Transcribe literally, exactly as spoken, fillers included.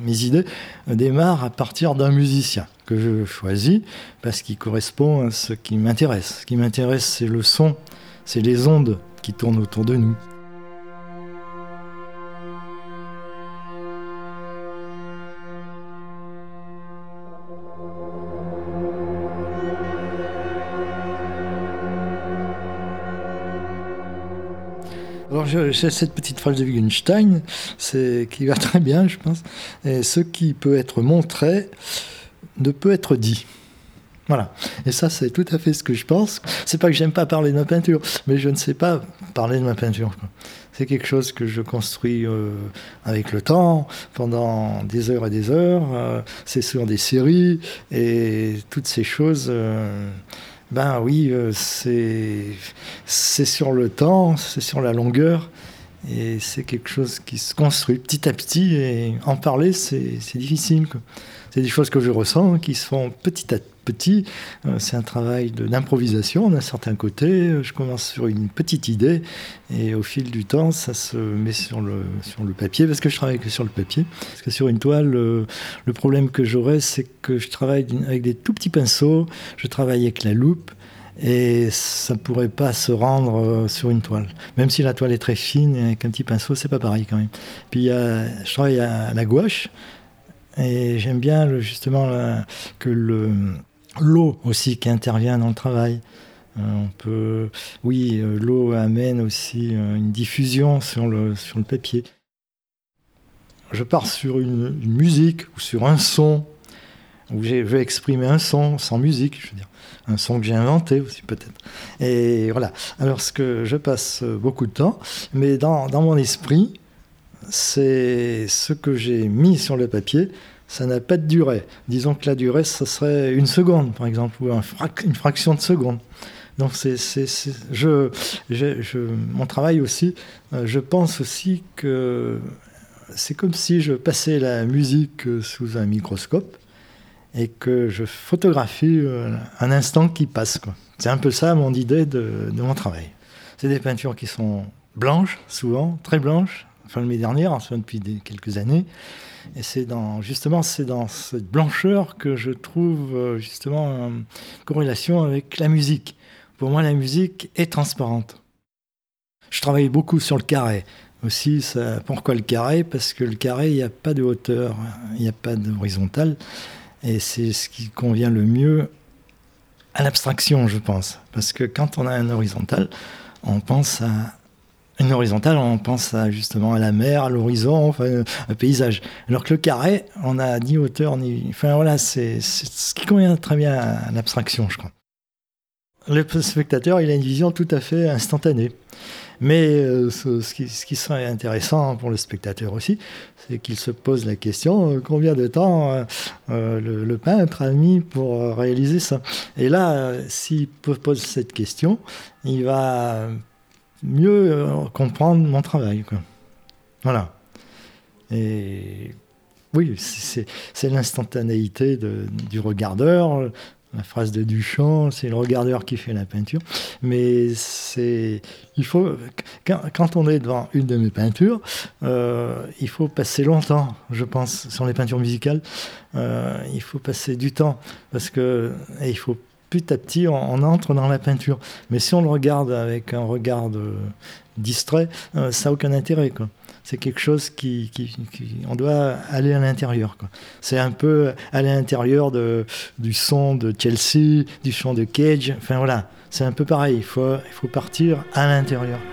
mes idées démarrent à partir d'un musicien que je choisis parce qu'il correspond à ce qui m'intéresse. Ce qui m'intéresse, c'est le son, c'est les ondes qui tournent autour de nous. Alors j'ai cette petite phrase de Wittgenstein, c'est, qui va très bien, je pense. Et ce qui peut être montré ne peut être dit. Voilà. Et ça, c'est tout à fait ce que je pense. C'est pas que j'aime pas parler de ma peinture, mais je ne sais pas parler de ma peinture, quoi. C'est quelque chose que je construis euh, avec le temps, pendant des heures et des heures. Euh, c'est sur des séries, et toutes ces choses... Euh, Ben oui, euh, c'est, c'est sur le temps, c'est sur la longueur, et c'est quelque chose qui se construit petit à petit, et en parler, c'est, c'est difficile, quoi. C'est des choses que je ressens, qui se font petit à petit. Euh, c'est un travail de, d'improvisation d'un certain côté. Je commence sur une petite idée, et au fil du temps, ça se met sur le, sur le papier, parce que je travaille que sur le papier. Parce que sur une toile, le, le problème que j'aurais, c'est que je travaille avec des tout petits pinceaux, je travaille avec la loupe, et ça ne pourrait pas se rendre sur une toile. Même si la toile est très fine, avec un petit pinceau, c'est pas pareil quand même. Puis il y a, je travaille à la gouache, et j'aime bien le, justement la, que le, l'eau aussi qui intervient dans le travail. Euh, on peut, oui, euh, l'eau amène aussi euh, une diffusion sur le, sur le papier. Je pars sur une, une musique ou sur un son, où j'ai, je vais exprimer un son sans musique, je veux dire, un son que j'ai inventé aussi peut-être. Et voilà. Alors ce que je passe beaucoup de temps, mais dans, dans mon esprit, c'est ce que j'ai mis sur le papier, ça n'a pas de durée. Disons que la durée, ça serait une seconde, par exemple, ou un frac- une fraction de seconde. Donc, c'est, c'est, c'est, je, je, je, mon travail aussi, euh, je pense aussi que c'est comme si je passais la musique sous un microscope et que je photographie euh, un instant qui passe, quoi. C'est un peu ça mon idée de, de mon travail. C'est des peintures qui sont blanches, souvent, très blanches, enfin l'année dernière, enfin depuis des, quelques années. Et c'est dans, justement, c'est dans cette blancheur que je trouve justement une corrélation avec la musique. Pour moi, la musique est transparente. Je travaille beaucoup sur le carré. Aussi, ça, pourquoi le carré ? Parce que le carré, il n'y a pas de hauteur, il n'y a pas d'horizontale. Et c'est ce qui convient le mieux à l'abstraction, je pense. Parce que quand on a un horizontal, on pense à... Une horizontale, on pense à, justement à la mer, à l'horizon, enfin, un paysage. Alors que le carré, on n'a ni hauteur, ni... Enfin voilà, c'est, c'est ce qui convient très bien à l'abstraction, je crois. Le spectateur, il a une vision tout à fait instantanée. Mais euh, ce, ce, qui, ce qui serait intéressant pour le spectateur aussi, c'est qu'il se pose la question euh, combien de temps euh, euh, le, le peintre a mis pour euh, réaliser ça. Et là, euh, s'il pose cette question, il va mieux euh, comprendre mon travail, quoi. Voilà. Et oui, c'est, c'est l'instantanéité de, du regardeur. La phrase de Duchamp, c'est le regardeur qui fait la peinture. Mais c'est, il faut, quand, quand on est devant une de mes peintures, euh, il faut passer longtemps, je pense, sur les peintures musicales. Euh, il faut passer du temps, parce que et il faut petit à petit, on, on entre dans la peinture. Mais si on le regarde avec un regard de, distrait, euh, ça n'a aucun intérêt, quoi. C'est quelque chose qui, qui, qui... On doit aller à l'intérieur, quoi. C'est un peu aller à l'intérieur de, du son de Chelsea, du son de Cage. Enfin, voilà. C'est un peu pareil. Il faut, il faut partir à l'intérieur.